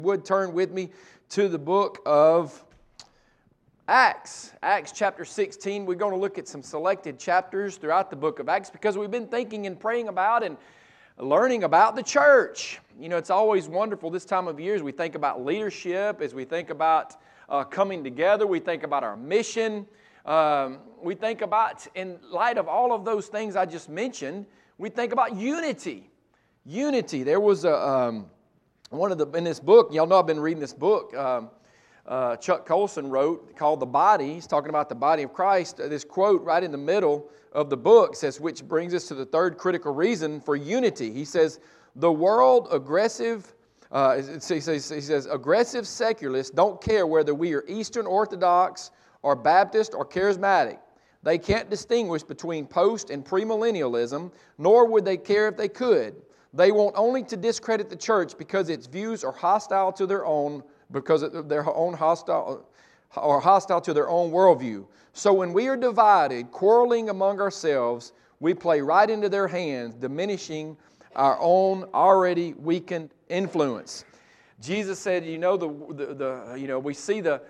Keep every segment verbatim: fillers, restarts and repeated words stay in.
Would turn with me to the book of Acts. Acts chapter sixteen. We're going to look at some selected chapters throughout the book of Acts because we've been thinking and praying about and learning about the church. You know, it's always wonderful this time of year as we think about leadership, as we think about uh, coming together, we think about our mission. Um, we think about, in light of all of those things I just mentioned, we think about unity. Unity. There was a... Um, One of the in this book, y'all know I've been reading this book. Um, uh, Chuck Colson wrote called "The Body." He's talking about the body of Christ. Uh, this quote right in the middle of the book says, which brings us to the third critical reason for unity. He says, "The world aggressive." Uh, he says, he says, "Aggressive secularists don't care whether we are Eastern Orthodox or Baptist or Charismatic. They can't distinguish between post and premillennialism, nor would they care if they could. They want only to discredit the church because its views are hostile to their own, because their own hostile or hostile to their own worldview. So when we are divided, quarreling among ourselves, we play right into their hands, diminishing our own already weakened influence." Jesus said, "You know the the, the you know we see the."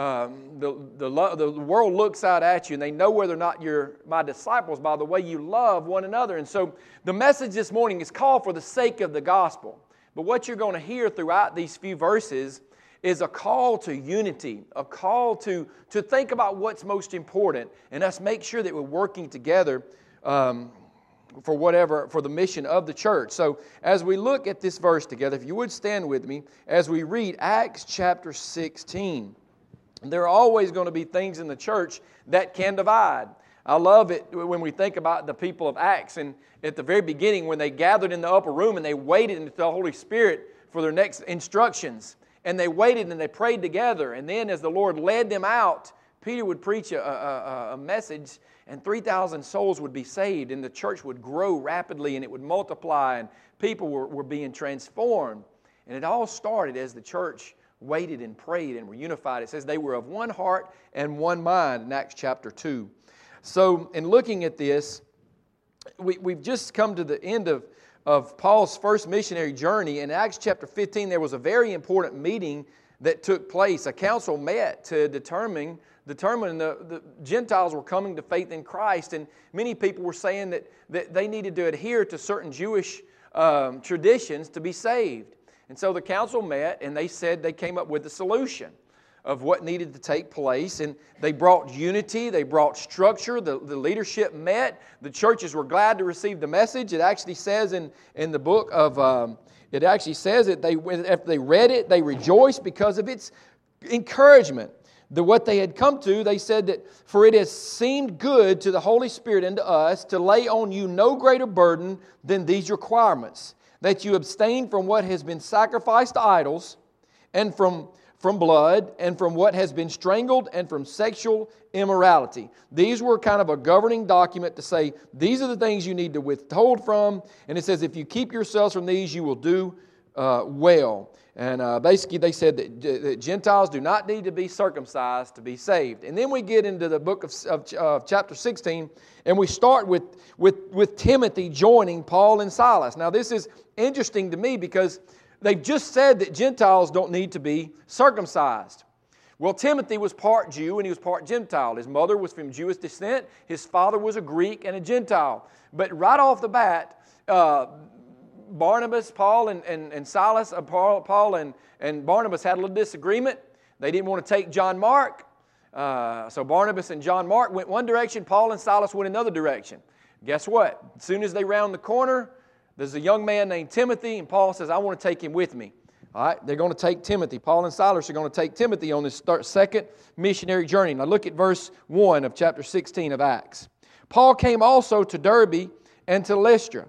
Um, the, the, the world looks out at you and they know whether or not you're my disciples by the way you love one another." And so the message this morning is called for the sake of the gospel. But what you're going to hear throughout these few verses is a call to unity, a call to, to think about what's most important and us make sure that we're working together um, for whatever, for the mission of the church. So as we look at this verse together, if you would stand with me as we read Acts chapter sixteen. There are always going to be things in the church that can divide. I love it when we think about the people of Acts and at the very beginning when they gathered in the upper room and they waited until the Holy Spirit for their next instructions. And they waited and they prayed together. And then as the Lord led them out, Peter would preach a, a, a message and three thousand souls would be saved and the church would grow rapidly and it would multiply and people were, were being transformed. And it all started as the church waited and prayed and were unified. It says they were of one heart and one mind in Acts chapter two. So in looking at this, we, we've just come to the end of, of Paul's first missionary journey. In Acts chapter fifteen, there was a very important meeting that took place. A council met to determine, determine the, the Gentiles were coming to faith in Christ. And many people were saying that, that they needed to adhere to certain Jewish um, traditions to be saved. And so the council met and they said they came up with a solution of what needed to take place. And they brought unity, they brought structure, the, the leadership met. The churches were glad to receive the message. It actually says in, in the book of, um, it actually says that they, after they read it, they rejoiced because of its encouragement. The, what they had come to, they said that, "For it has seemed good to the Holy Spirit and to us to lay on you no greater burden than these requirements, that you abstain from what has been sacrificed to idols, and from, from blood, and from what has been strangled, and from sexual immorality." These were kind of a governing document to say, these are the things you need to withhold from. And it says, if you keep yourselves from these, you will do uh, well. And uh, basically they said that, that Gentiles do not need to be circumcised to be saved. And then we get into the book of, of uh, chapter sixteen, and we start with, with, with Timothy joining Paul and Silas. Now this is interesting to me because they've just said that Gentiles don't need to be circumcised. Well, Timothy was part Jew and he was part Gentile. His mother was from Jewish descent. His father was a Greek and a Gentile. But right off the bat, uh, Barnabas, Paul, and, and, and Silas, uh, Paul, Paul and, and Barnabas had a little disagreement. They didn't want to take John Mark. Uh, so Barnabas and John Mark went one direction. Paul and Silas went another direction. Guess what? As soon as they round the corner, there's a young man named Timothy, and Paul says, "I want to take him with me." All right, they're going to take Timothy. Paul and Silas are going to take Timothy on this second missionary journey. Now look at verse one of chapter sixteen of Acts. "Paul came also to Derbe and to Lystra,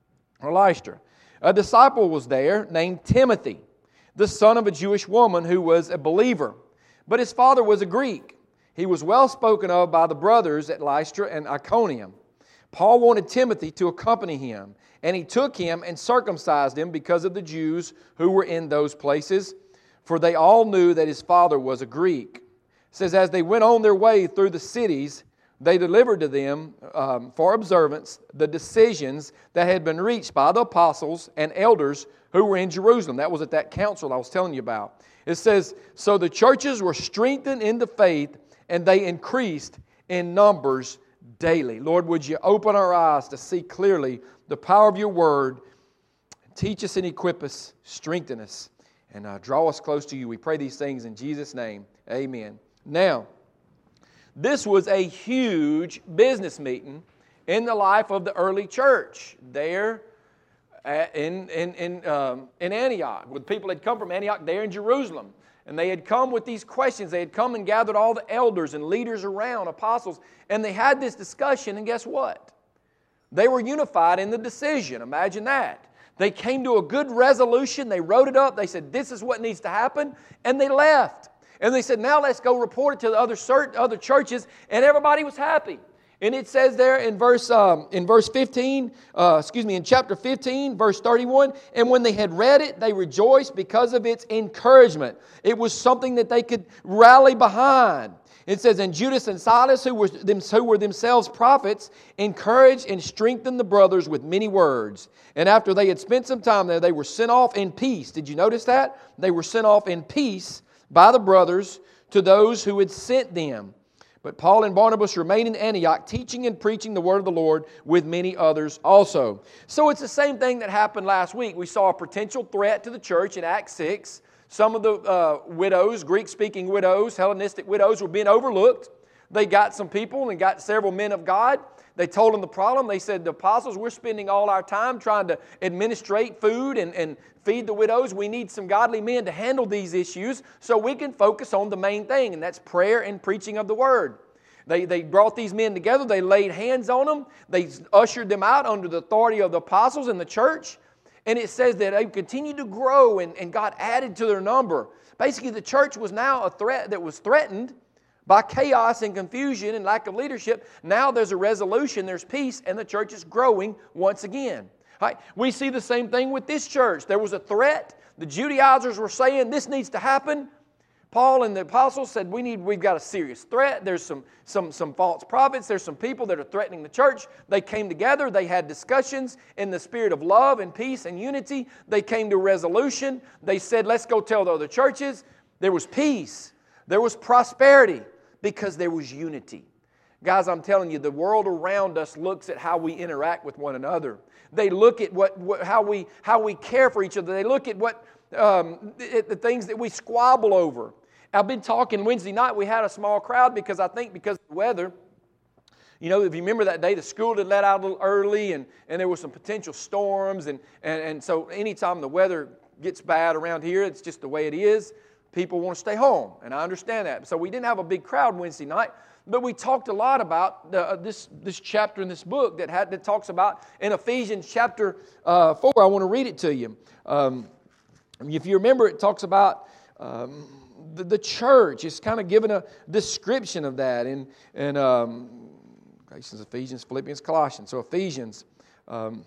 or Lystra. A disciple was there named Timothy, the son of a Jewish woman who was a believer. But his father was a Greek. He was well spoken of by the brothers at Lystra and Iconium. Paul wanted Timothy to accompany him, and he took him and circumcised him because of the Jews who were in those places, for they all knew that his father was a Greek. It says, as they went on their way through the cities, they delivered to them um, for observance the decisions that had been reached by the apostles and elders who were in Jerusalem. That was at that council I was telling you about. It says, so the churches were strengthened in the faith and they increased in numbers daily. Lord, would you open our eyes to see clearly the power of your word. Teach us and equip us, strengthen us, and uh, draw us close to you. We pray these things in Jesus' name. Amen. Now, this was a huge business meeting in the life of the early church there at, in, in, in, um, in Antioch. With people had come from Antioch there in Jerusalem. And they had come with these questions. They had come and gathered all the elders and leaders around, apostles, and they had this discussion, and guess what? They were unified in the decision. Imagine that. They came to a good resolution. They wrote it up. They said, this is what needs to happen, and they left. And they said, now let's go report it to the other, other churches, and everybody was happy. And it says there in verse um, in verse fifteen, uh, excuse me, in chapter fifteen, verse thirty-one, and when they had read it, they rejoiced because of its encouragement. It was something that they could rally behind. It says, and Judas and Silas, who were, them, who were themselves prophets, encouraged and strengthened the brothers with many words. And after they had spent some time there, they were sent off in peace. Did you notice that? They were sent off in peace by the brothers to those who had sent them. But Paul and Barnabas remained in Antioch, teaching and preaching the word of the Lord with many others also. So it's the same thing that happened last week. We saw a potential threat to the church in Acts six. Some of the uh, widows, Greek-speaking widows, Hellenistic widows, were being overlooked. They got some people and got several men of God. They told them the problem. They said, the apostles, we're spending all our time trying to administrate food and, and feed the widows. We need some godly men to handle these issues so we can focus on the main thing, and that's prayer and preaching of the word. They, they brought these men together. They laid hands on them. They ushered them out under the authority of the apostles in the church. And it says that they continued to grow, and, and God added to their number. Basically, the church was now a threat that was threatened by chaos and confusion and lack of leadership. Now there's a resolution, there's peace, and the church is growing once again. Right? We see the same thing with this church. There was a threat. The Judaizers were saying this needs to happen. Paul and the apostles said, we need, we've got a serious threat. There's some, some, some false prophets. There's some people that are threatening the church. They came together. They had discussions in the spirit of love and peace and unity. They came to a resolution. They said, let's go tell the other churches. There was peace. There was prosperity because there was unity. Guys, I'm telling you, the world around us looks at how we interact with one another. They look at what, what how we how we care for each other. They look at what um, at the things that we squabble over. I've been talking Wednesday night. We had a small crowd because I think because of the weather. You know, if you remember that day, the school had let out a little early, and, and there were some potential storms. And, and, and so anytime the weather gets bad around here, it's just the way it is. People want to stay home, and I understand that. So we didn't have a big crowd Wednesday night, but we talked a lot about the, uh, this, this chapter in this book that, had, that talks about in Ephesians chapter uh, four. I want to read it to you. Um, if you remember, it talks about um, the, the church. It's kind of given a description of that in, in um, Galatians, Ephesians, Philippians, Colossians. So Ephesians um,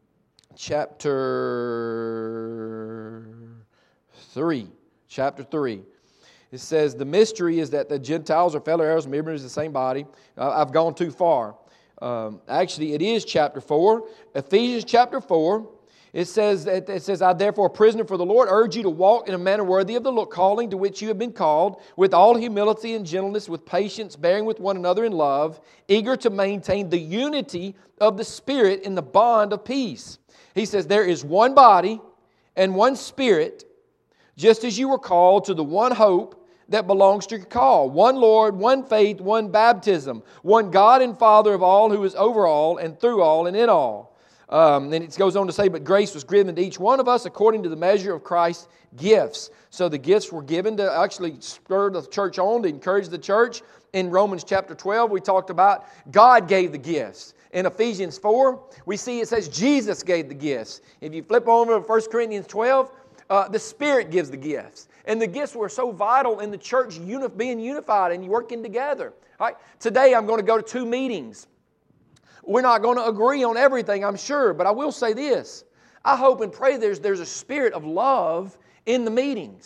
chapter three. Chapter three. It says, the mystery is that the Gentiles are fellow heirs, members of the same body. Uh, I've gone too far. Um, actually, it is chapter four. Ephesians chapter four. It says, that, it says, I therefore, a prisoner for the Lord, urge you to walk in a manner worthy of the calling to which you have been called, with all humility and gentleness, with patience, bearing with one another in love, eager to maintain the unity of the Spirit in the bond of peace. He says, there is one body and one Spirit, just as you were called to the one hope that belongs to your call. One Lord, one faith, one baptism, one God and Father of all, who is over all and through all and in all. Um, and it goes on to say, but grace was given to each one of us according to the measure of Christ's gifts. So the gifts were given to actually spur the church on, to encourage the church. In Romans chapter twelve, we talked about God gave the gifts. In Ephesians four, we see it says Jesus gave the gifts. If you flip over to First Corinthians twelve, Uh, the Spirit gives the gifts. And the gifts were so vital in the church uni- being unified and working together. All right? Today I'm going to go to two meetings. We're not going to agree on everything, I'm sure, but I will say this. I hope and pray there's, there's a spirit of love in the meetings.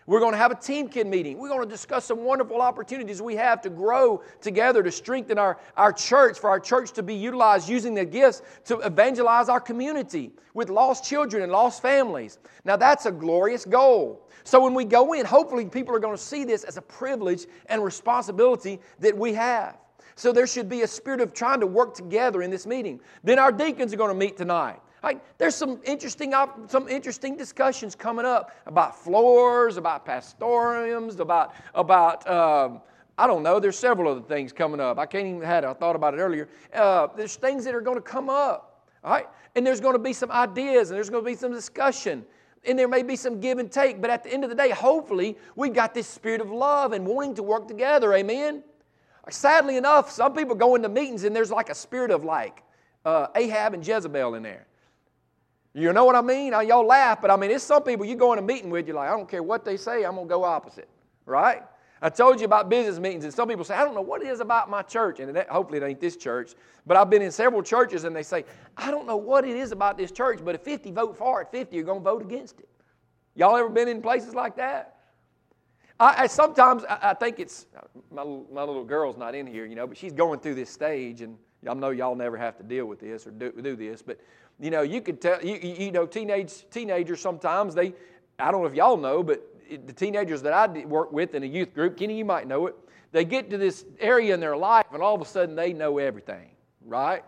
We're going to have a Team Kid meeting. We're going to discuss some wonderful opportunities we have to grow together, to strengthen our, our church, for our church to be utilized using their gifts to evangelize our community with lost children and lost families. Now that's a glorious goal. So when we go in, hopefully people are going to see this as a privilege and responsibility that we have. So there should be a spirit of trying to work together in this meeting. Then our deacons are going to meet tonight. Right? There's some interesting some interesting discussions coming up about floors, about pastorums, about, about um, I don't know, there's several other things coming up. I can't even have it. I thought about it earlier. Uh, there's things that are going to come up. All right? And there's going to be some ideas, and there's going to be some discussion. And there may be some give and take. But at the end of the day, hopefully, we've got this spirit of love and wanting to work together. Amen? Sadly enough, some people go into meetings, and there's like a spirit of like uh, Ahab and Jezebel in there. You know what I mean? Y'all laugh, but I mean, it's some people you go in a meeting with, you're like, I don't care what they say, I'm going to go opposite, right? I told you about business meetings, and some people say, I don't know what it is about my church, and that, hopefully it ain't this church, but I've been in several churches, and they say, I don't know what it is about this church, but if fifty vote for it, fifty are going to vote against it. Y'all ever been in places like that? I, I Sometimes I, I think it's, my, my little girl's not in here, you know, but she's going through this stage, and I know y'all never have to deal with this or do, do this, but you know, you could tell, you, you know, teenage teenagers sometimes, they, I don't know if y'all know, but the teenagers that I work with in a youth group, Kenny, you might know it, they get to this area in their life and all of a sudden they know everything, right?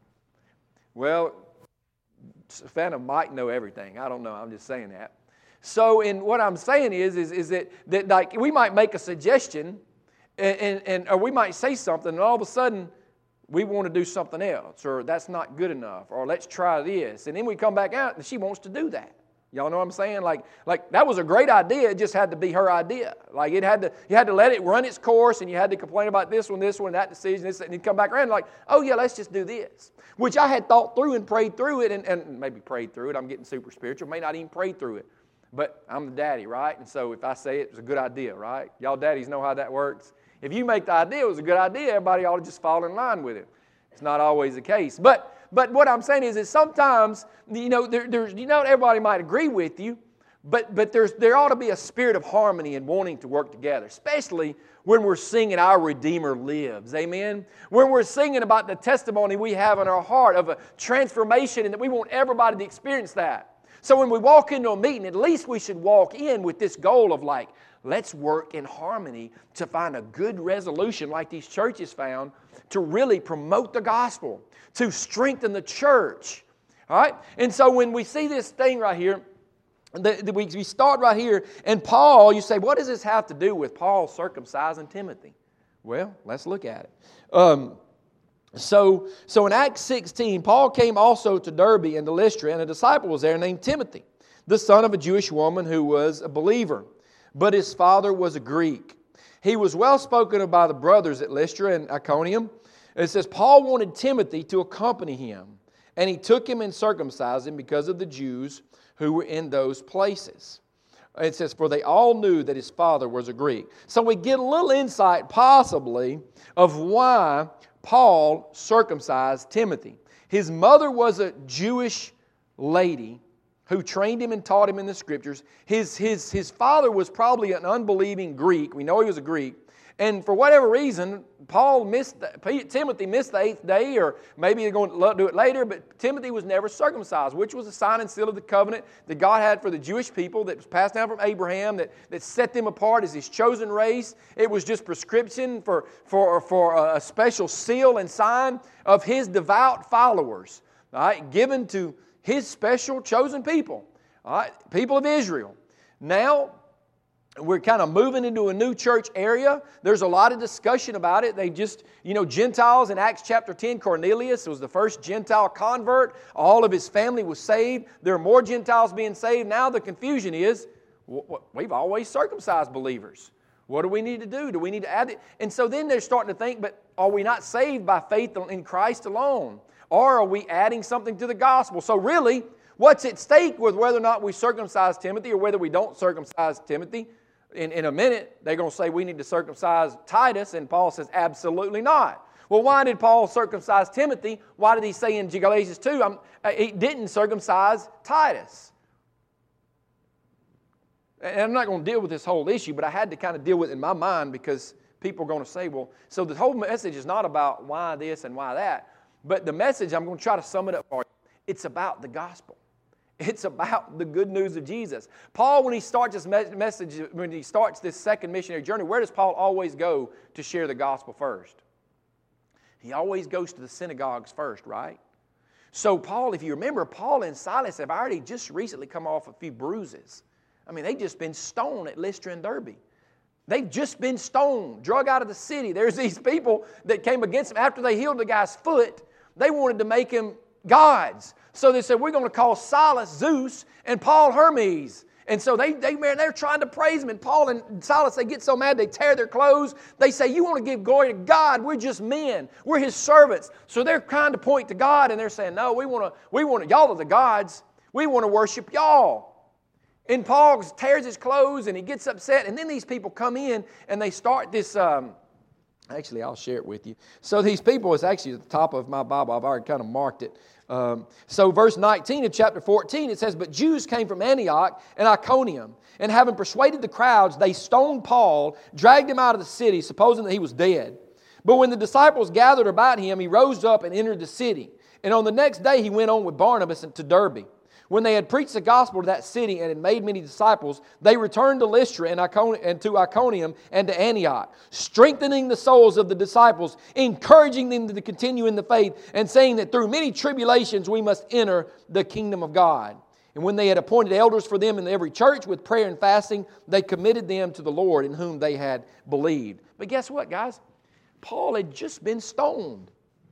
Well, Savannah might know everything. I don't know. I'm just saying that. So in what I'm saying is, is, is that, that like we might make a suggestion and, and, and or we might say something and all of a sudden we want to do something else, or that's not good enough, or let's try this. And then we come back out and she wants to do that. Y'all know what I'm saying? Like, like that was a great idea. It just had to be her idea. Like it had to, you had to let it run its course, and you had to complain about this one, this one, that decision, this, and you come back around and like, oh yeah, let's just do this. Which I had thought through and prayed through it, and, and maybe prayed through it. I'm getting super spiritual. May not even pray through it. But I'm the daddy, right? And so if I say it, it's a good idea, right? Y'all daddies know how that works. If you make the idea it was a good idea, everybody ought to just fall in line with it. It's not always the case. But but what I'm saying is that sometimes, you know, there, there's, you know, everybody might agree with you, but but there's there ought to be a spirit of harmony and wanting to work together, especially when we're singing Our Redeemer Lives. Amen? When we're singing about the testimony we have in our heart of a transformation and that we want everybody to experience that. So when we walk into a meeting, at least we should walk in with this goal of like, let's work in harmony to find a good resolution like these churches found to really promote the gospel, to strengthen the church. All right? And so when we see this thing right here, the, the, we, we start right here, and Paul, you say, what does this have to do with Paul circumcising Timothy? Well, let's look at it. Um, so, so in Acts sixteen, Paul came also to Derbe and to Lystra, and a disciple was there named Timothy, the son of a Jewish woman who was a believer. But his father was a Greek. He was well spoken of by the brothers at Lystra and Iconium. It says, Paul wanted Timothy to accompany him, and he took him and circumcised him because of the Jews who were in those places. It says, for they all knew that his father was a Greek. So we get a little insight, possibly, of why Paul circumcised Timothy. His mother was a Jewish lady who trained him and taught him in the Scriptures. His, his, his father was probably an unbelieving Greek. We know he was a Greek. And for whatever reason, Paul missed, the, Timothy missed the eighth day, or maybe they're going to do it later, but Timothy was never circumcised, which was a sign and seal of the covenant that God had for the Jewish people that was passed down from Abraham, that, that set them apart as His chosen race. It was just prescription for, for, for a special seal and sign of His devout followers, all right, given to His special chosen people, all right, people of Israel. Now, we're kind of moving into a new church area. There's a lot of discussion about it. They just, you know, Gentiles in Acts chapter ten, Cornelius was the first Gentile convert. All of his family was saved. There are more Gentiles being saved. Now the confusion is, we've always circumcised believers. What do we need to do? Do we need to add it? And so then they're starting to think, but are we not saved by faith in Christ alone? Or are we adding something to the gospel? So really, what's at stake with whether or not we circumcise Timothy or whether we don't circumcise Timothy? In, in a minute, they're going to say we need to circumcise Titus, and Paul says absolutely not. Well, why did Paul circumcise Timothy? Why did he say in Galatians two, I'm, he didn't circumcise Titus? and I'm not going to deal with this whole issue, but I had to kind of deal with it in my mind because people are going to say, well, so the whole message is not about why this and why that, but the message, I'm going to try to sum it up for you. It's about the gospel. It's about the good news of Jesus. Paul, when he starts this message, when he starts this second missionary journey, where does Paul always go to share the gospel first? He always goes to the synagogues first, right? So Paul, if you remember, Paul and Silas have already just recently come off a few bruises. I mean, they've just been stoned at Lystra and Derbe. They've just been stoned, drug out of the city. There's these people that came against them after they healed the guy's foot. They wanted to make him gods. So they said, we're going to call Silas Zeus and Paul Hermes. And so they, they, man, they're trying to praise him. And Paul and Silas, they get so mad, they tear their clothes. They say, you want to give glory to God? We're just men. We're His servants. So they're trying to point to God, and they're saying, no, we want to, we want to, y'all are the gods. We want to worship y'all. And Paul tears his clothes, and he gets upset. And then these people come in, and they start this... Um, Actually, I'll share it with you. So these people, it's actually at the top of my Bible. I've already kind of marked it. Um, so verse nineteen of chapter fourteen, it says, but Jews came from Antioch and Iconium, and having persuaded the crowds, they stoned Paul, dragged him out of the city, supposing that he was dead. But when the disciples gathered about him, he rose up and entered the city. And on the next day he went on with Barnabas to Derbe. When they had preached the gospel to that city and had made many disciples, they returned to Lystra and, Icon- and to Iconium and to Antioch, strengthening the souls of the disciples, encouraging them to continue in the faith, and saying that through many tribulations we must enter the kingdom of God. And when they had appointed elders for them in every church with prayer and fasting, they committed them to the Lord in whom they had believed. But guess what, guys? Paul had just been stoned.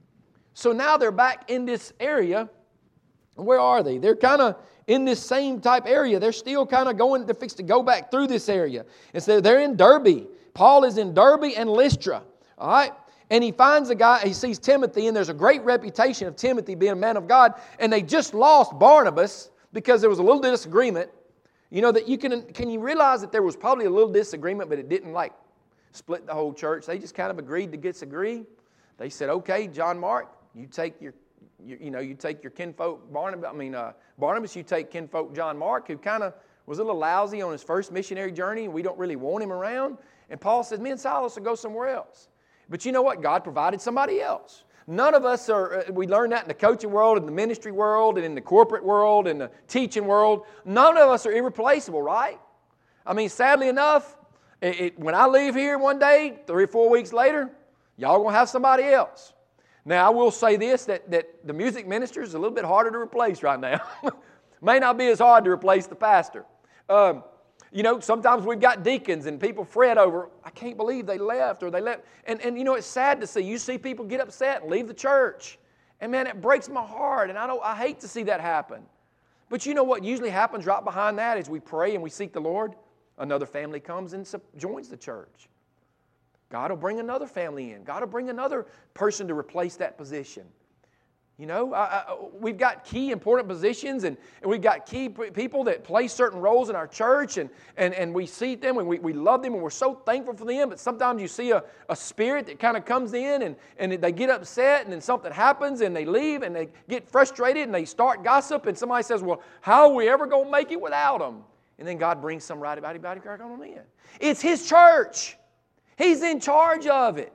So now they're back in this area. Where are they? They're kind of in this same type area. They're still kind of going to fix to go back through this area. And so they're in Derbe. Paul is in Derbe and Lystra. All right? And he finds a guy, he sees Timothy, and there's a great reputation of Timothy being a man of God. And they just lost Barnabas because there was a little disagreement. You know, that you can, can you realize that there was probably a little disagreement, but it didn't like split the whole church. They just kind of agreed to disagree. They said, okay, John Mark, you take your You, you know, you take your kinfolk Barnabas, I mean uh, Barnabas, you take kinfolk John Mark, who kind of was a little lousy on his first missionary journey, and we don't really want him around. And Paul says, me and Silas will go somewhere else. But you know what? God provided somebody else. None of us are, we learned that in the coaching world, in the ministry world, and in the corporate world, and the teaching world. None of us are irreplaceable, right? I mean, sadly enough, it, it, when I leave here one day, three or four weeks later, y'all going to have somebody else. Now, I will say this, that, that the music minister is a little bit harder to replace right now. May not be as hard to replace the pastor. Um, you know, sometimes we've got deacons and people fret over, I can't believe they left or they left. And, and you know, it's sad to see. You see people get upset and leave the church. And man, it breaks my heart. And I don't, I hate to see that happen. But you know what usually happens right behind that is we pray and we seek the Lord. Another family comes and joins the church. God will bring another family in. God will bring another person to replace that position. You know, I, I, we've got key important positions, and, and we've got key p- people that play certain roles in our church, and, and, and we see them, and we, we love them, and we're so thankful for them. But sometimes you see a, a spirit that kind of comes in, and, and they get upset, and then something happens, and they leave, and they get frustrated, and they start gossip, and somebody says, well, how are we ever going to make it without them? And then God brings some right about anybody back on them in. It's His church. He's in charge of it.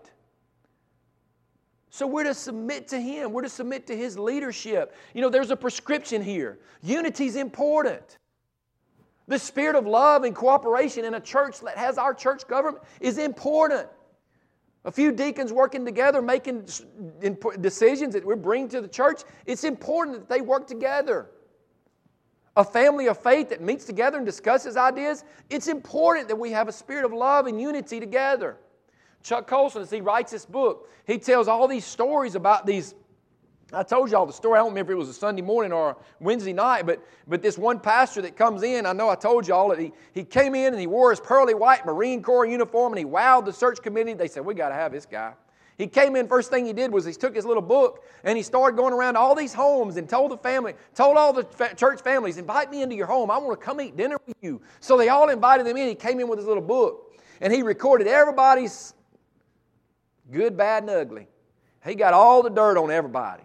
So we're to submit to Him. We're to submit to His leadership. You know, there's a prescription here. Unity is important. The spirit of love and cooperation in a church that has our church government is important. A few deacons working together, making decisions that we bring to the church, it's important that they work together. A family of faith that meets together and discusses ideas, it's important that we have a spirit of love and unity together. Chuck Colson, as he writes this book, he tells all these stories about these. I told y'all the story. I don't remember if it was a Sunday morning or a Wednesday night, but, but this one pastor that comes in, I know I told y'all that he, he came in and he wore his pearly white Marine Corps uniform and he wowed the search committee. They said, we got to have this guy. He came in, first thing he did was he took his little book and he started going around all these homes and told the family, told all the fa- church families, invite me into your home. I want to come eat dinner with you. So they all invited him in. He came in with his little book and he recorded everybody's good, bad, and ugly. He got all the dirt on everybody.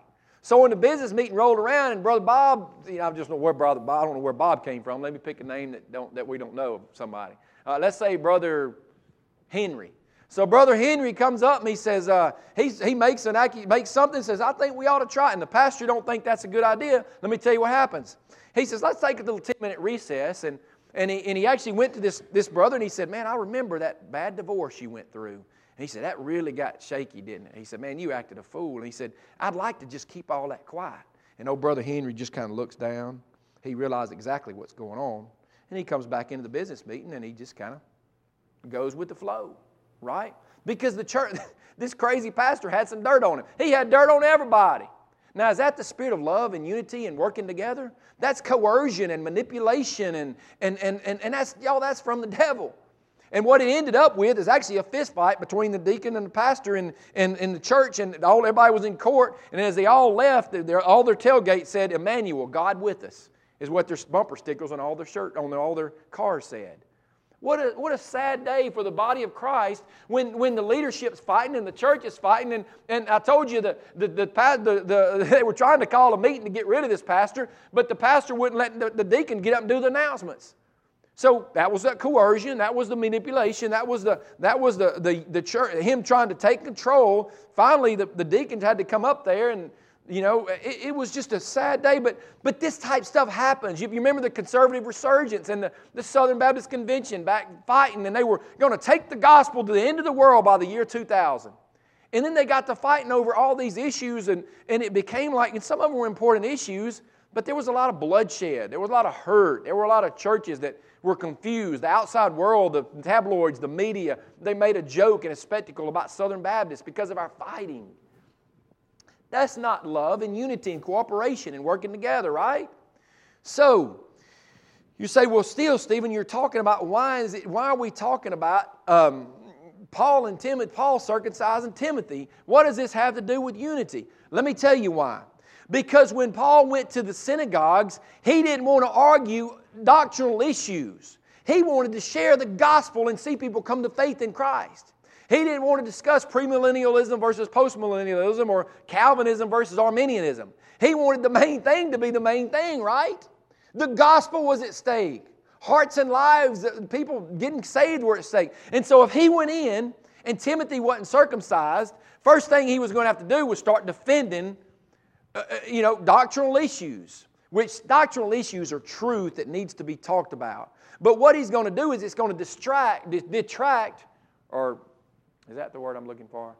So when the business meeting rolled around and Brother Bob, you know, I just don't know where Brother Bob, I don't know where Bob came from. Let me pick a name that don't that we don't know of somebody. Uh, let's say Brother Henry. So Brother Henry comes up and he says, uh, he, he makes an he makes something and says, I think we ought to try it. And the pastor don't think that's a good idea. Let me tell you what happens. He says, let's take a little ten-minute recess. And, and, he, and he actually went to this, this brother and he said, man, I remember that bad divorce you went through. And he said, that really got shaky, didn't it? He said, man, you acted a fool. And he said, I'd like to just keep all that quiet. And old Brother Henry just kind of looks down. He realized exactly what's going on. And he comes back into the business meeting and he just kind of goes with the flow, right? Because the church, this crazy pastor had some dirt on him. He had dirt on everybody. Now, is that the spirit of love and unity and working together? That's coercion and manipulation, and, and, and, and, and that's, y'all, that's from the devil. And what it ended up with is actually a fist fight between the deacon and the pastor in, in, in the church, and all everybody was in court. And as they all left, all their tailgate said, Emmanuel, God with us, is what their bumper stickers on all their shirt, on all their cars said. What a, what a sad day for the body of Christ when, when the leadership's fighting and the church is fighting. And, and I told you that the, the, the, the, they were trying to call a meeting to get rid of this pastor, but the pastor wouldn't let the, the deacon get up and do the announcements. So that was the coercion, that was the manipulation, that was the that was the the, the church, him trying to take control. Finally, the, the deacons had to come up there, and you know, it, it was just a sad day. But but this type of stuff happens. You, you remember the conservative resurgence and the, the Southern Baptist Convention back fighting, and they were going to take the gospel to the end of the world by the year two thousand. And then they got to fighting over all these issues, and, and it became like, and some of them were important issues, but there was a lot of bloodshed. There was a lot of hurt. There were a lot of churches that were confused. The outside world, the tabloids, the media, they made a joke and a spectacle about Southern Baptists because of our fighting. That's not love and unity and cooperation and working together, right? So, you say, well, still, Stephen, you're talking about why is it? Why are we talking about um, Paul and Timothy, Paul circumcising Timothy? What does this have to do with unity? Let me tell you why. Because when Paul went to the synagogues, he didn't want to argue doctrinal issues. He wanted to share the gospel and see people come to faith in Christ. He didn't want to discuss premillennialism versus postmillennialism or Calvinism versus Arminianism. He wanted the main thing to be the main thing, right? The gospel was at stake. Hearts and lives, people getting saved were at stake. And so if he went in and Timothy wasn't circumcised, first thing he was going to have to do was start defending Uh, you know, doctrinal issues, which doctrinal issues are truth that needs to be talked about. But what he's going to do is it's going to distract, detract, or is that the word I'm looking for?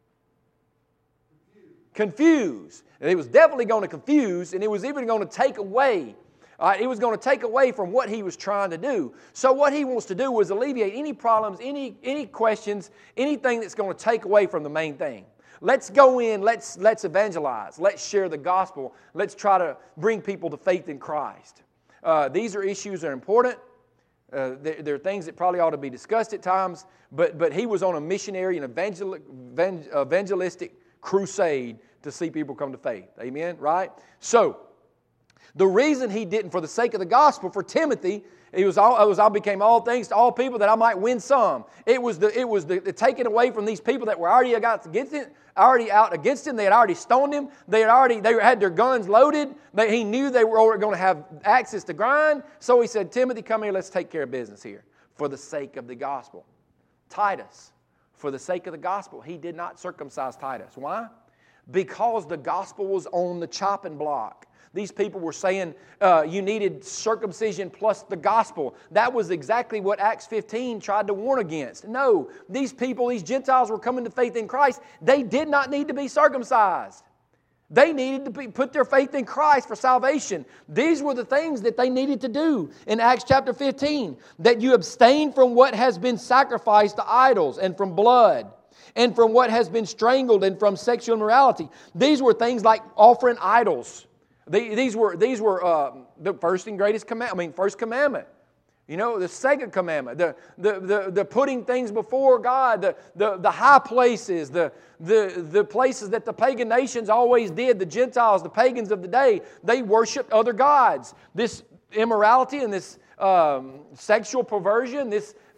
Confuse. Confuse. And it was definitely going to confuse, and it was even going to take away. All right, it was going to take away from what he was trying to do. So what he wants to do was alleviate any problems, any, any questions, anything that's going to take away from the main thing. Let's go in, let's, let's evangelize, let's share the gospel, let's try to bring people to faith in Christ. Uh, these are issues that are important. Uh, they're, they're things that probably ought to be discussed at times, but, but he was on a missionary and evangel, evangelistic crusade to see people come to faith. Amen, right? So, the reason he didn't, for the sake of the gospel, for Timothy, it was all, it was, I became all things to all people that I might win some. It was the, it was the, the taking away from these people that were already against, against him, already out against him. They had already stoned him. They had already, they had their guns loaded. They, he knew they were going to have axes to grind. So he said, Timothy, come here, let's take care of business here for the sake of the gospel. Titus, for the sake of the gospel, he did not circumcise Titus. Why? Because the gospel was on the chopping block. These people were saying uh, you needed circumcision plus the gospel. That was exactly what Acts fifteen tried to warn against. No, these people, these Gentiles were coming to faith in Christ. They did not need to be circumcised. They needed to be, put their faith in Christ for salvation. These were the things that they needed to do in Acts chapter fifteen. That you abstain from what has been sacrificed to idols and from blood, and from what has been strangled and from sexual immorality. These were things like offering idols. These were, these were uh, the first and greatest commandment. I mean, first commandment. You know, the second commandment. The, the, the, the putting things before God. The, the, the high places. The, the, the places that the pagan nations always did. The Gentiles, the pagans of the day. They worshiped other gods. This immorality and this um, sexual perversion. This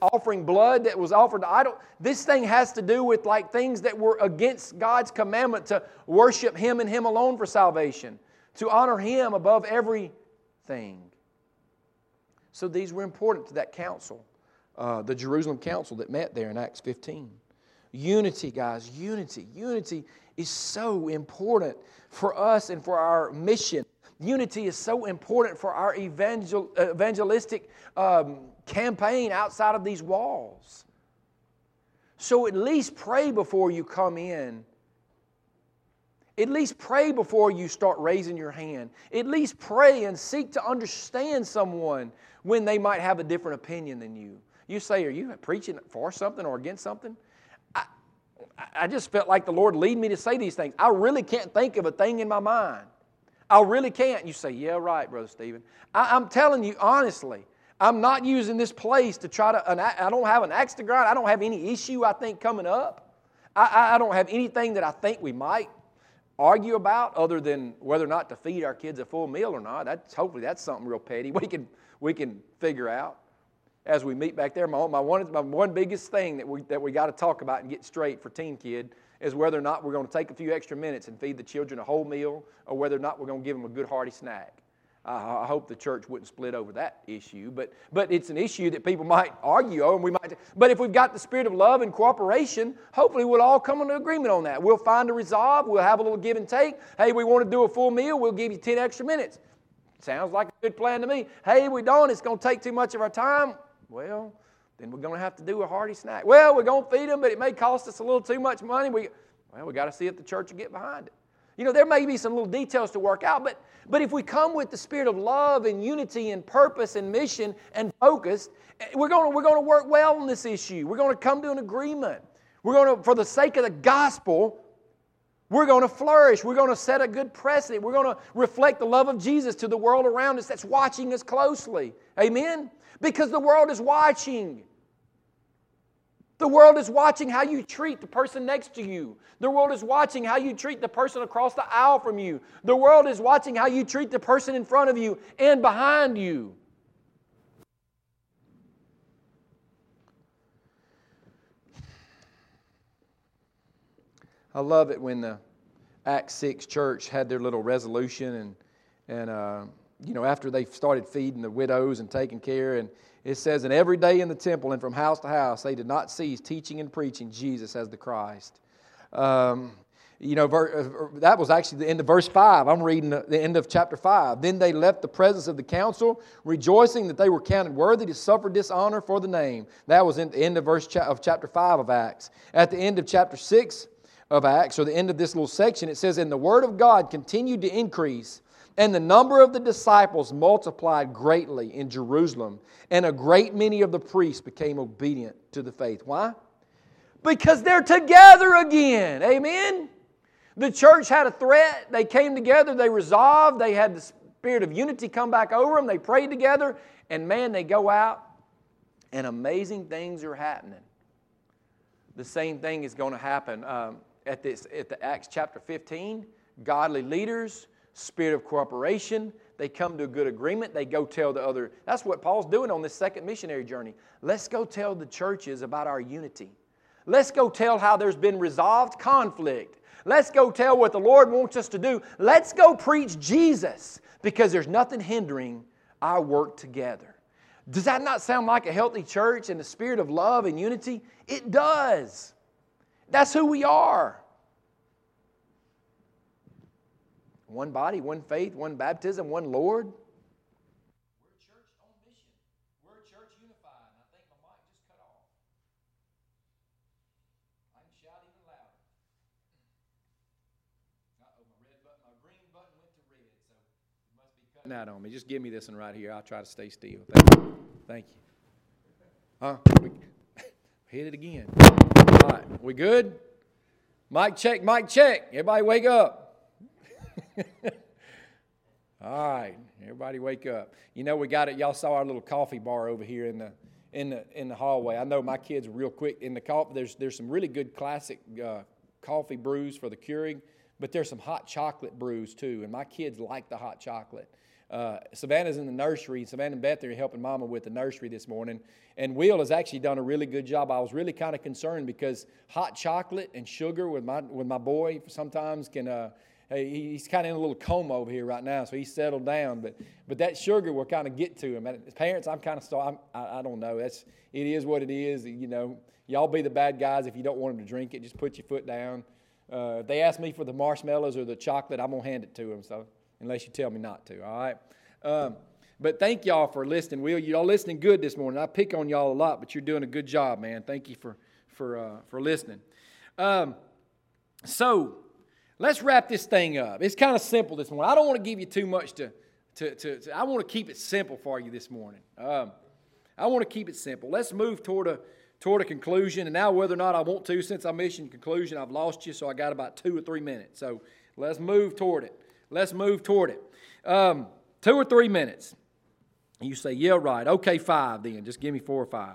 offering blood that was offered to idol. This thing has to do with like things that were against God's commandment to worship Him and Him alone for salvation, to honor Him above everything. So these were important to that council, uh, the Jerusalem council that met there in Acts fifteen. Unity, guys, unity. Unity is so important for us and for our mission. Unity is so important for our evangel- evangelistic um, campaign outside of these walls. So at least pray before you come in. At least pray before you start raising your hand. At least pray and seek to understand someone when they might have a different opinion than you. You say, are you preaching for something or against something? I, I just felt like the Lord lead me to say these things. I really can't think of a thing in my mind. I really can't. You say, yeah, right, Brother Stephen. I, I'm telling you honestly, I'm not using this place to try to, I don't have an axe to grind. I don't have any issue, I think, coming up. I, I don't have anything that I think we might argue about other than whether or not to feed our kids a full meal or not. That's, hopefully that's something real petty we can, we can figure out as we meet back there. My, my, one, my one biggest thing that we, that we got to talk about and get straight for Teen Kid is whether or not we're going to take a few extra minutes and feed the children a whole meal or whether or not we're going to give them a good hearty snack. I hope the church wouldn't split over that issue, but but it's an issue that people might argue over. And we might, but if we've got the spirit of love and cooperation, hopefully we'll all come into agreement on that. We'll find a resolve. We'll have a little give and take. Hey, we want to do a full meal. We'll give you ten extra minutes. Sounds like a good plan to me. Hey, we don't. It's going to take too much of our time. Well, then we're going to have to do a hearty snack. Well, we're going to feed them, but it may cost us a little too much money. We well, we got to see if the church will get behind it. You know, there may be some little details to work out, but, but if we come with the spirit of love and unity and purpose and mission and focus, we're going to, we're going to work well on this issue. We're going to come to an agreement. We're going to, for the sake of the gospel, we're going to flourish. We're going to set a good precedent. We're going to reflect the love of Jesus to the world around us that's watching us closely. Amen? Because the world is watching. The world is watching how you treat the person next to you. The world is watching how you treat the person across the aisle from you. The world is watching how you treat the person in front of you and behind you. I love it when the Acts six church had their little resolution and, and uh, you know, after they started feeding the widows and taking care, and it says, and every day in the temple and from house to house, they did not cease teaching and preaching Jesus as the Christ. Um, you know, ver, that was actually the end of verse five. I'm reading the, the end of chapter five. Then they left the presence of the council, rejoicing that they were counted worthy to suffer dishonor for the name. That was in the end of verse cha- of chapter five of Acts. At the end of chapter six of Acts, or the end of this little section, it says, and the word of God continued to increase, and the number of the disciples multiplied greatly in Jerusalem, and a great many of the priests became obedient to the faith. Why? Because they're together again. Amen? The church had a threat. They came together. They resolved. They had the spirit of unity come back over them. They prayed together. And man, they go out and amazing things are happening. The same thing is going to happen um, at, this, at the Acts chapter fifteen. Godly leaders, spirit of cooperation. They come to a good agreement. They go tell the other. That's what Paul's doing on this second missionary journey. Let's go tell the churches about our unity. Let's go tell how there's been resolved conflict. Let's go tell what the Lord wants us to do. Let's go preach Jesus, because there's nothing hindering our work together. Does that not sound like a healthy church and the spirit of love and unity? It does. That's who we are. One body, one faith, one baptism, one Lord. We're a church on mission. We're a church unified. And I think my mic just cut off. I can shout even louder. Uh-oh, my red button, my green button went to red, so it must be cutting out on me. Just give me this one right here. I'll try to stay still. Thank you. Thank you. Huh? We hit it again. All right, we good? Mic check, mic check. Everybody wake up. All right, everybody wake up. You know, we got it. Y'all saw our little coffee bar over here in the in the in the hallway. I know my kids real quick in the coffee. There's there's some really good classic uh, coffee brews for the Keurig, but there's some hot chocolate brews too, and my kids like the hot chocolate. Uh, Savannah's in the nursery. Savannah and Beth are helping Mama with the nursery this morning. And Will has actually done a really good job. I was really kind of concerned because hot chocolate and sugar with my with my boy sometimes can, uh, he's kind of in a little coma over here right now, so he's settled down. But but that sugar will kind of get to him. As parents, I'm kind of still, I'm, I, I don't know. That's It is what it is. You know, y'all be the bad guys if you don't want them to drink it. Just put your foot down. Uh, if they ask me for the marshmallows or the chocolate, I'm going to hand it to them, so unless you tell me not to, all right? Um, but thank y'all for listening. Will, y'all listening good this morning. I pick on y'all a lot, but you're doing a good job, man. Thank you for for uh, for listening. Um, so let's wrap this thing up. It's kind of simple this morning. I don't want to give you too much to, to, to, to I want to keep it simple for you this morning. Um, I want to keep it simple. Let's move toward a toward a conclusion. And now whether or not I want to, since I mentioned conclusion, I've lost you, so I got about two or three minutes. So let's move toward it. Let's move toward it. Um, two or three minutes. You say, yeah, right. Okay, five then. Just give me four or five.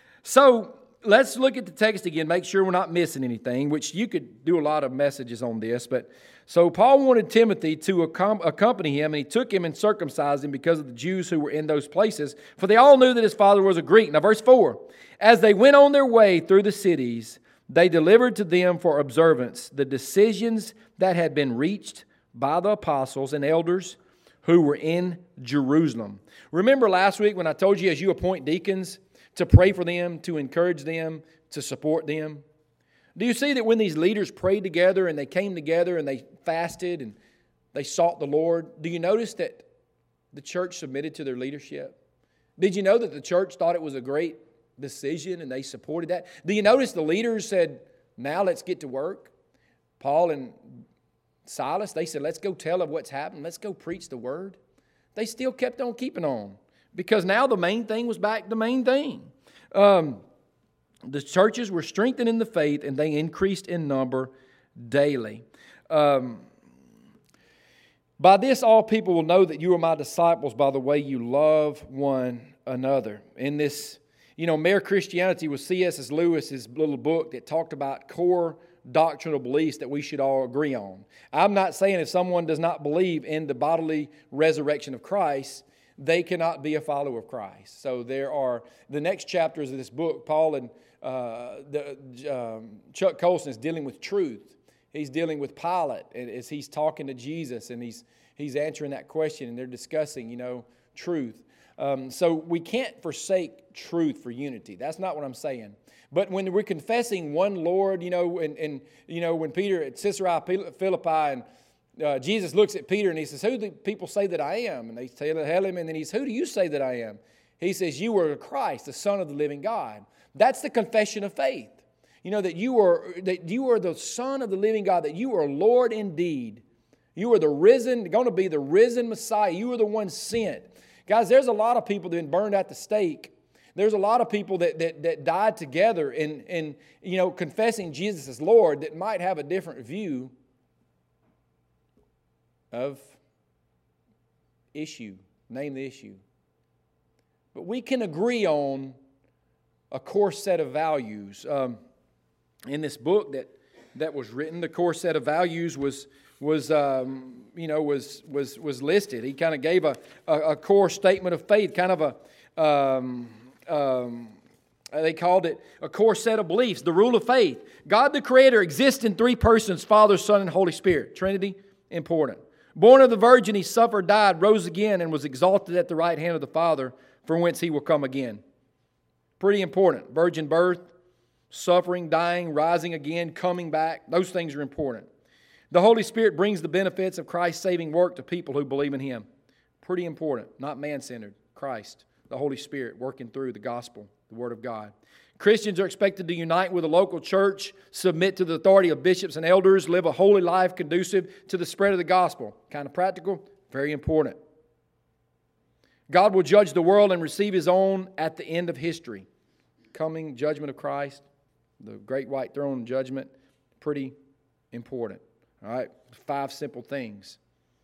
So let's look at the text again, make sure we're not missing anything, which you could do a lot of messages on this. But so Paul wanted Timothy to accompany him, and he took him and circumcised him because of the Jews who were in those places, for they all knew that his father was a Greek. Now, verse four, as they went on their way through the cities, they delivered to them for observance the decisions that had been reached by the apostles and elders who were in Jerusalem. Remember last week when I told you as you appoint deacons to pray for them, to encourage them, to support them? Do you see that when these leaders prayed together and they came together and they fasted and they sought the Lord, do you notice that the church submitted to their leadership? Did you know that the church thought it was a great decision and they supported that? Do you notice the leaders said, now let's get to work? Paul and Silas, they said, let's go tell of what's happened. Let's go preach the word. They still kept on keeping on because now the main thing was back the main thing. Um, the churches were strengthened in the faith and they increased in number daily. Um, by this, all people will know that you are my disciples by the way you love one another. In this, you know, Mere Christianity was C S Lewis's little book that talked about core doctrinal beliefs that we should all agree on. I'm not saying if someone does not believe in the bodily resurrection of Christ, they cannot be a follower of Christ. So there are the next chapters of this book. Paul and uh, the, um, Chuck Colson is dealing with truth. He's dealing with Pilate as he's talking to Jesus and he's he's answering that question and they're discussing, you know, truth. Um, so we can't forsake truth for unity. That's not what I'm saying. But when we're confessing one Lord, you know, and, and you know, when Peter at Caesarea Philippi and uh, Jesus looks at Peter and he says, who do people say that I am? And they tell him, and then he says, who do you say that I am? He says, you are Christ, the Son of the living God. That's the confession of faith. You know, that you are that you are the Son of the living God, that you are Lord indeed. You are the risen, going to be the risen Messiah. You are the one sent. Guys, there's a lot of people that have been burned at the stake. There's a lot of people that, that, that died together in, in, you know, confessing Jesus as Lord that might have a different view of issue. Name the issue. But we can agree on a core set of values. Um, in this book that, that was written, the core set of values was was um, you know was was was listed. He kind of gave a, a, a core statement of faith, kind of a um, Um, they called it a core set of beliefs, the rule of faith. God the Creator exists in three persons, Father, Son, and Holy Spirit. Trinity, important. Born of the Virgin, He suffered, died, rose again, and was exalted at the right hand of the Father, from whence He will come again. Pretty important. Virgin birth, suffering, dying, rising again, coming back. Those things are important. The Holy Spirit brings the benefits of Christ's saving work to people who believe in Him. Pretty important. Not man-centered. Christ. The Holy Spirit working through the gospel, the Word of God. Christians are expected to unite with a local church, submit to the authority of bishops and elders, live a holy life conducive to the spread of the gospel. Kind of practical, very important. God will judge the world and receive His own at the end of history. Coming judgment of Christ, the great white throne judgment, pretty important. All right, five simple things.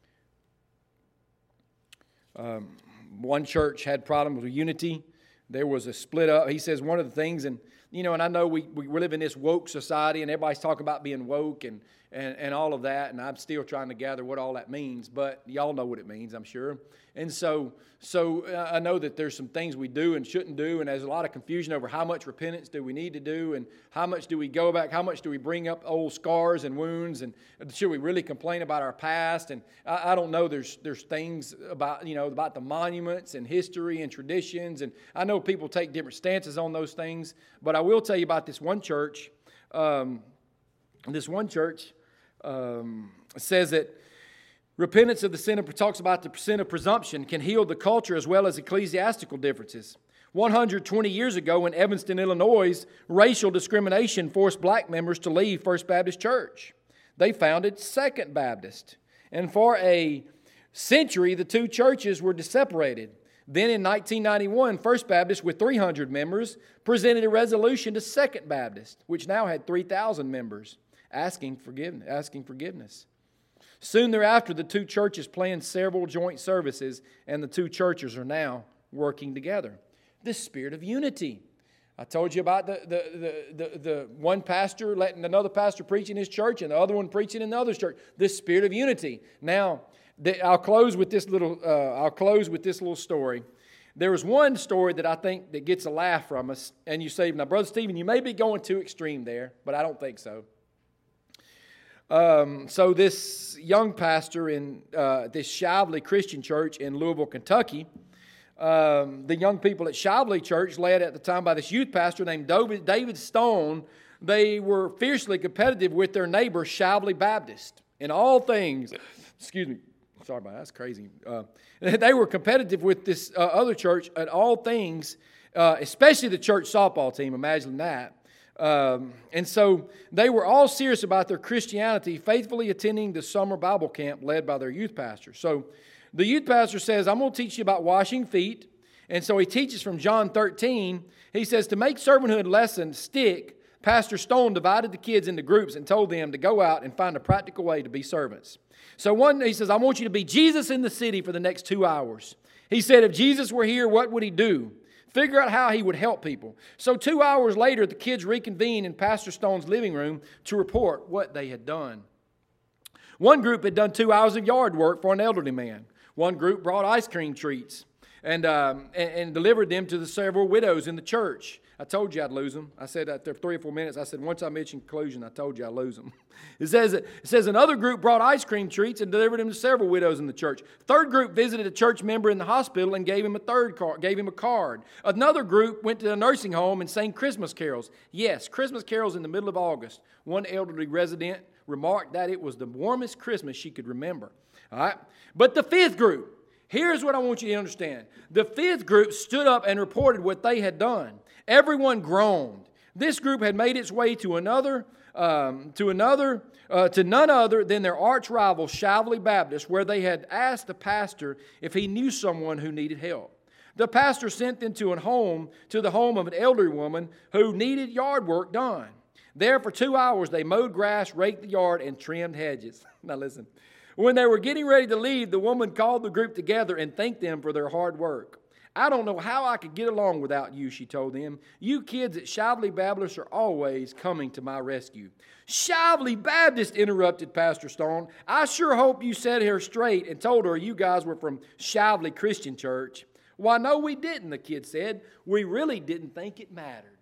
Um... One church had problems with unity. There was a split up. He says one of the things, and you know, and I know we, we live in this woke society, and everybody's talking about being woke, and and, and all of that, and I'm still trying to gather what all that means, but y'all know what it means, I'm sure. And so so uh, I know that there's some things we do and shouldn't do, and there's a lot of confusion over how much repentance do we need to do, and how much do we go back, how much do we bring up old scars and wounds, and should we really complain about our past? And I, I don't know, there's there's things about, you know, about the monuments and history and traditions, and I know people take different stances on those things, but I will tell you about this one church. Um, this one church um, says that repentance of the sin of, talks about the sin of presumption can heal the culture as well as ecclesiastical differences. one hundred twenty years ago in Evanston, Illinois, racial discrimination forced black members to leave First Baptist Church. They founded Second Baptist. And for a century, the two churches were separated. Then in nineteen ninety-one, First Baptist, with three hundred members, presented a resolution to Second Baptist, which now had three thousand members, asking forgiveness. Asking forgiveness. Soon thereafter, the two churches planned several joint services, and the two churches are now working together. The spirit of unity. I told you about the, the, the, the, the one pastor letting another pastor preach in his church and the other one preaching in the other church. This spirit of unity. Now, the, I'll close with this little. Uh, I'll close with this little story. There was one story that I think that gets a laugh from us, and you say, "Now, Brother Stephen, you may be going too extreme there, but I don't think so." Um, so this young pastor in uh, this Shively Christian Church in Louisville, Kentucky, um, the young people at Shively Church, led at the time by this youth pastor named David Stone, they were fiercely competitive with their neighbor, Shively Baptist, in all things. Excuse me. Sorry about that. That's crazy. Uh, they were competitive with this uh, other church at all things, uh, especially the church softball team. Imagine that. Um, and so they were all serious about their Christianity, faithfully attending the summer Bible camp led by their youth pastor. So the youth pastor says, "I'm going to teach you about washing feet." And so he teaches from John thirteen. He says, to make servanthood lesson stick, Pastor Stone divided the kids into groups and told them to go out and find a practical way to be servants. So one, he says, "I want you to be Jesus in the city for the next two hours. He said, if Jesus were here, what would he do? Figure out how he would help people. So two hours later, the kids reconvened in Pastor Stone's living room to report what they had done. One group had done two hours of yard work for an elderly man. One group brought ice cream treats and, um, and, and delivered them to the several widows in the church. I told you I'd lose them. I said after three or four minutes, I said, once I mentioned conclusion, I told you I'd lose them. It says, it says another group brought ice cream treats and delivered them to several widows in the church. Third group visited a church member in the hospital and gave him a third card, gave him a card. Another group went to a nursing home and sang Christmas carols. Yes, Christmas carols in the middle of August. One elderly resident remarked that it was the warmest Christmas she could remember. All right, but the fifth group, here's what I want you to understand. The fifth group stood up and reported what they had done. Everyone groaned. This group had made its way to another, um, to another, uh, to none other than their arch rival, Shively Baptist, where they had asked the pastor if he knew someone who needed help. The pastor sent them to a home, to the home of an elderly woman who needed yard work done. There for two hours they mowed grass, raked the yard, and trimmed hedges. Now listen. When they were getting ready to leave, the woman called the group together and thanked them for their hard work. I don't know how I could get along without you, she told them. You kids at Shively Baptist are always coming to my rescue. Shively Baptist, interrupted Pastor Stone. I sure hope you set her straight and told her you guys were from Shively Christian Church. Why, no, we didn't, the kid said. We really didn't think it mattered.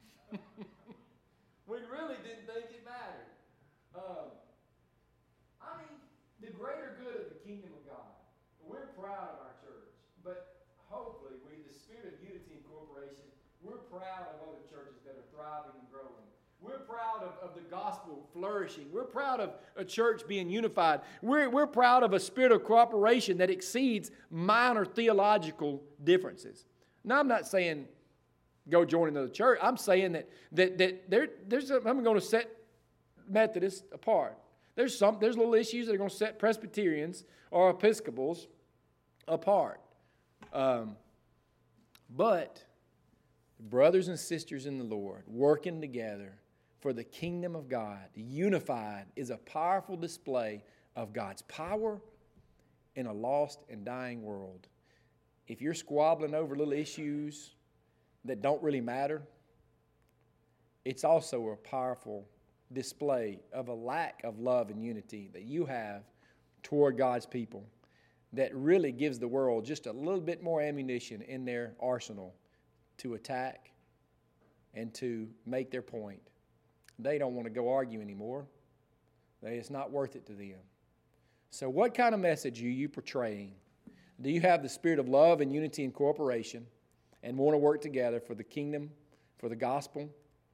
We really didn't think it mattered. Um, I mean, the greater good of the kingdom of God. We're proud of our church, but hopefully, we, the spirit of unity and cooperation, we're proud of other churches that are thriving and growing. We're proud of, of the gospel flourishing. We're proud of a church being unified. We're, we're proud of a spirit of cooperation that exceeds minor theological differences. Now, I'm not saying go join another church. I'm saying that that that there, there's a, I'm going to set Methodists apart. There's some there's little issues that are going to set Presbyterians or Episcopals apart. Um, but brothers and sisters in the Lord working together for the kingdom of God, unified, is a powerful display of God's power in a lost and dying world. If you're squabbling over little issues that don't really matter, it's also a powerful display of a lack of love and unity that you have toward God's people that really gives the world just a little bit more ammunition in their arsenal to attack and to make their point. They don't want to go argue anymore. They, it's not worth it to them. So what kind of message are you portraying? Do you have the spirit of love and unity and cooperation and want to work together for the kingdom, for the gospel,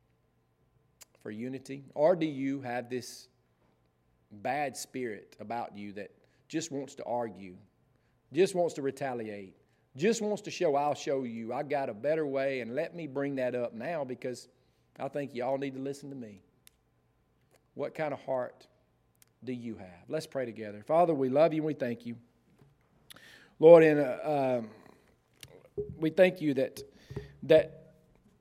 for unity? Or do you have this bad spirit about you that just wants to argue, just wants to retaliate, just wants to show, I'll show you, I got a better way, and let me bring that up now because I think you all need to listen to me? What kind of heart do you have? Let's pray together. Father, we love you and we thank you. Lord, and uh, um, we thank you that that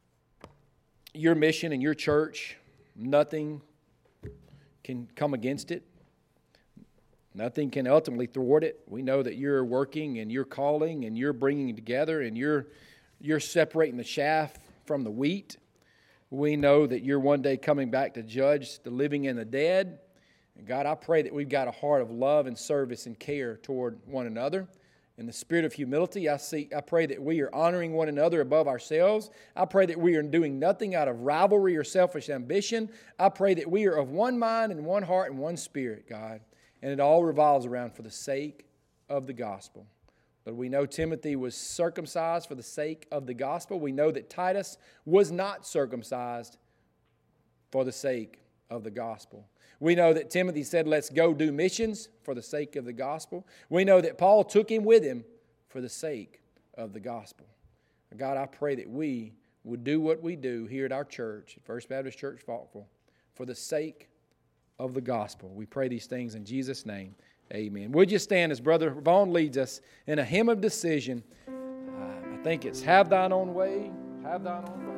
your mission and your church, nothing can come against it. Nothing can ultimately thwart it. We know that you're working and you're calling and you're bringing together and you're you're separating the chaff from the wheat. We know that you're one day coming back to judge the living and the dead. And God, I pray that we've got a heart of love and service and care toward one another. In the spirit of humility, I see. I pray that we are honoring one another above ourselves. I pray that we are doing nothing out of rivalry or selfish ambition. I pray that we are of one mind and one heart and one spirit, God. And it all revolves around for the sake of the gospel. But we know Timothy was circumcised for the sake of the gospel. We know that Titus was not circumcised for the sake of the gospel. We know that Timothy said, let's go do missions for the sake of the gospel. We know that Paul took him with him for the sake of the gospel. God, I pray that we would do what we do here at our church, at First Baptist Church Falkville, for the sake of the gospel. We pray these things in Jesus' name. Amen. Would you stand as Brother Vaughn leads us in a hymn of decision? Uh, I think it's Have Thine Own Way, Have Thine Own Way.